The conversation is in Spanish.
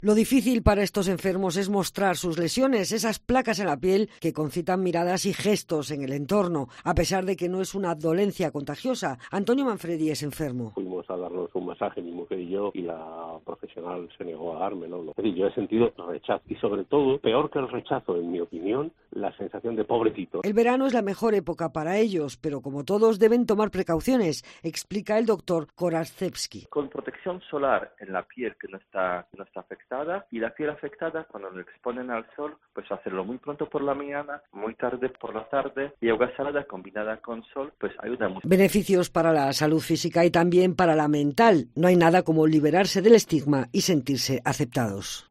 Lo difícil para estos enfermos es mostrar sus lesiones, esas placas en la piel que concitan miradas y gestos en el entorno, a pesar de que no es una dolencia contagiosa. Antonio Manfredi es enfermo. Fuimos a darnos un masaje, mi mujer y yo, y la profesional se negó a dármelo. Es decir, yo he sentido rechazo y, sobre todo, peor que el rechazo, en mi opinión, la sensación de pobrecito. El verano es la mejor época para ellos, pero como todos deben tomar precauciones, explica el doctor Koraczewski. Con protección solar en la piel que no está afectada, y la piel afectada cuando lo exponen al sol, pues hacerlo muy pronto por la mañana, muy tarde por la tarde, y agua salada combinada con sol, pues ayuda mucho. Beneficios para la salud física y también para la mental. No hay nada como liberarse del estigma y sentirse aceptados.